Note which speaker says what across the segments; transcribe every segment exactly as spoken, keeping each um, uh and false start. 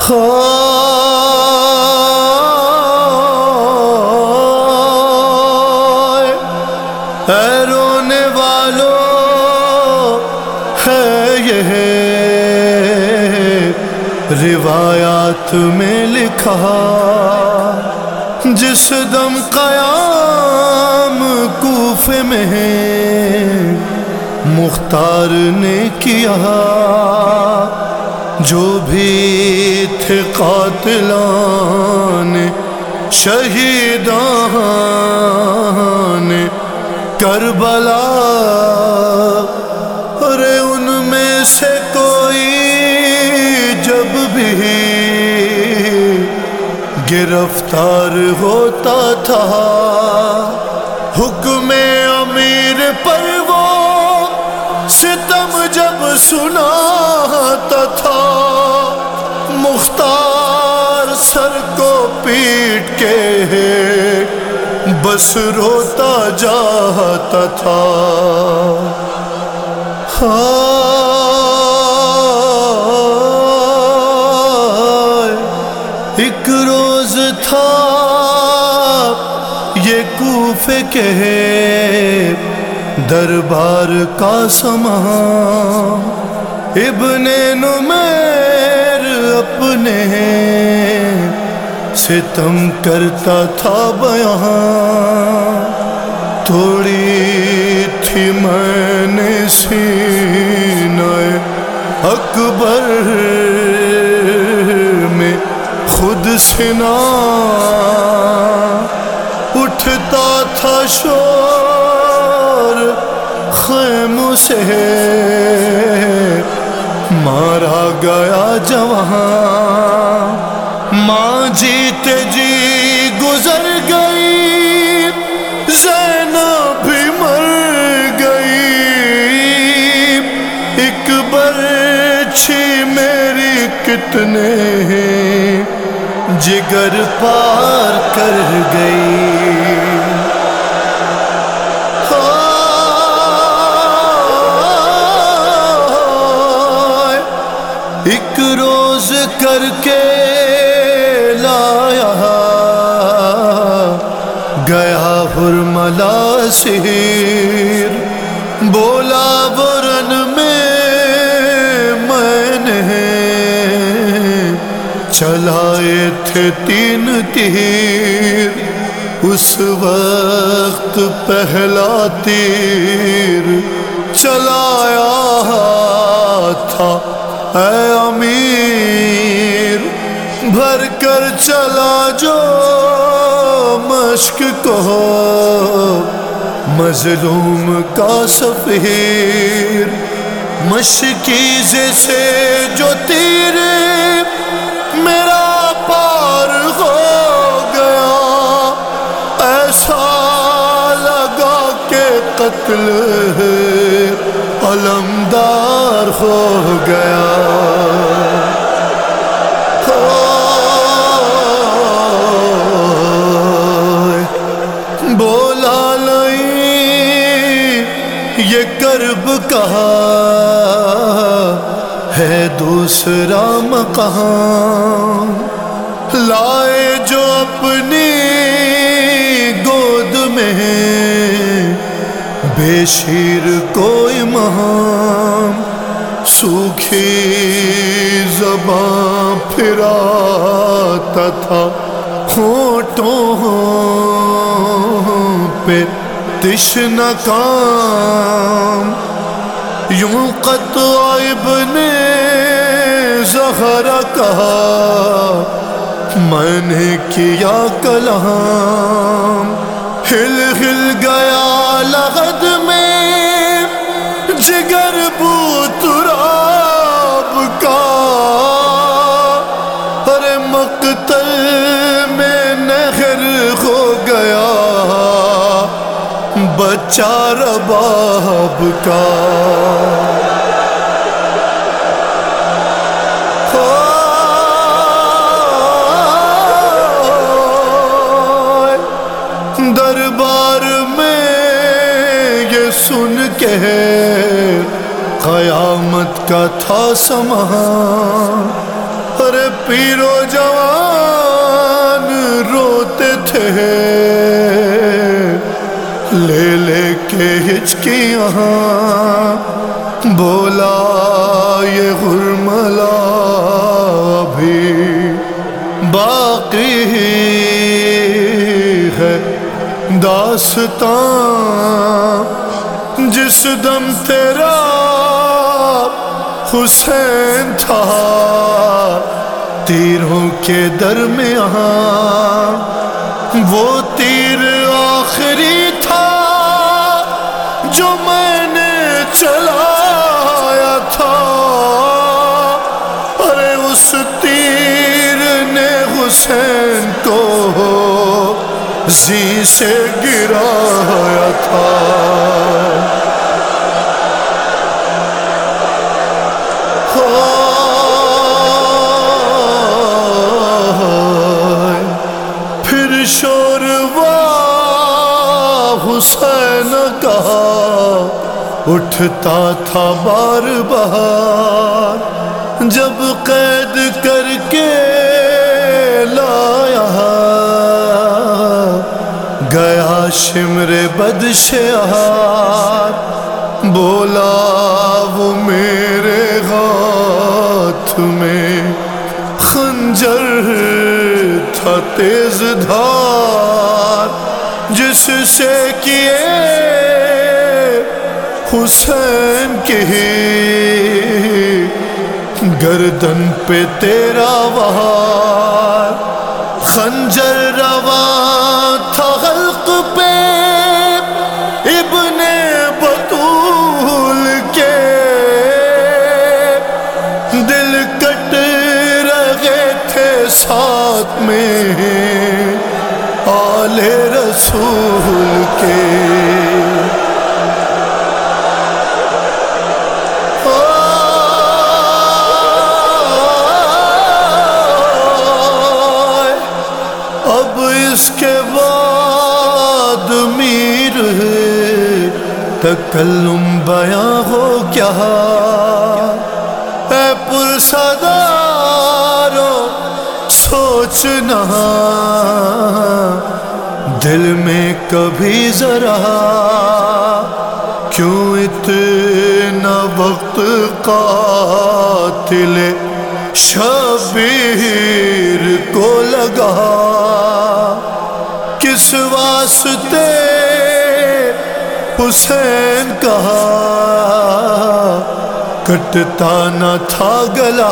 Speaker 1: ہائے اے رونے والوں ہے یہ روایات میں لکھا، جس دم قیام کوفے میں مختار نے کیا، جو بھی تھے قاتلان شہیدان کربلا، ارے ان میں سے کوئی جب بھی گرفتار ہوتا تھا، حکم امیر پر وہ ستم جب سناتا تھا، مختار سر کو پیٹ کے بس روتا جاتا تھا۔ ہائے ایک روز تھا یہ کوفے کے دربار کا سما، ابن نمیر اپنے ستم کرتا تھا بیان، توڑی تھی میں نے سینہ اکبر میں خود سنا، اٹھتا تھا شور خیموں سے، مارا گیا جوان، ماں جیتے جی گزر گئی، زینب بھی مر گئی، ایک برچھی میری کتنے جگر پار کر گئی۔ ایک روز کر کے لایا گیا حرملہ سیر، بولا برن میں میں نے چلائے تھے تین تیر، اس وقت پہلا تیر چلایا تھا اے امیر، بھر کر چلا جو مشک کو مظلوم کا سفیر، مشکیزے سے جو تیر میرا پار ہو گیا، ایسا لگا کہ قتل علمدار ہو گیا۔ بولا نہیں یہ کرب کہا ہے دوسرا مقام، لائے جو اپنی گود میں بے شیر کوئی مہام، سوکھی زباں پھراتا تھا ہونٹوں پہ تشنہ کام، یوں قطع ابن زہرا کہا میں نے کیا کلام، ہل ہل گیا لغد میں جگر بو تراب کا، ارے مقتل میں نہر ہو گیا بچہ رباب کا۔ دربار میں یہ سن کے قیامت کا تھا سما، ارے پیرو جوان روتے تھے لے لے کے ہچکیاں، بولا یہ غرملا بھی باقی ہے داستان، جس دم تیرا حسین تھا تیروں کے درمیان، وہ تیر آخری تھا جو میں نے چلایا تھا، ارے اس تیر نے حسین کو زین سے گرایا تھا۔ پھر شوروا حسین کا اٹھتا تھا بار بار، جب قید کر کے لایا گیا شمر بدشہار، بولا وہ میرے ہاتھ میں خنجر تھا تیز دھار، جس سے کیے حسین کی گردن پہ تیرا وہار، خنجر رواں تھا حلق پہ ابن بطول کے، دل کٹ رہے تھے ساتھ میں آل رسول کے۔ اب اس کے بعد میر تکلم بیاں ہو کیا، اے پرسدارو سوچنا دل میں کبھی ذرا، کیوں اتنا وقت قاتل شبیر کو لگا، کس واسطے حسین کہا کٹتا نہ تھا گلا،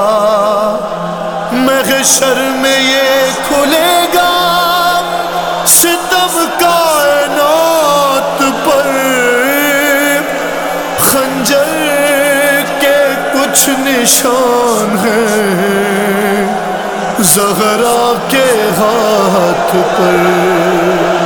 Speaker 1: محشر میں یہ کھلے گا ستم کائنات پر، خنجر کے کچھ نشان ہیں زہرا کے ہاتھ پر۔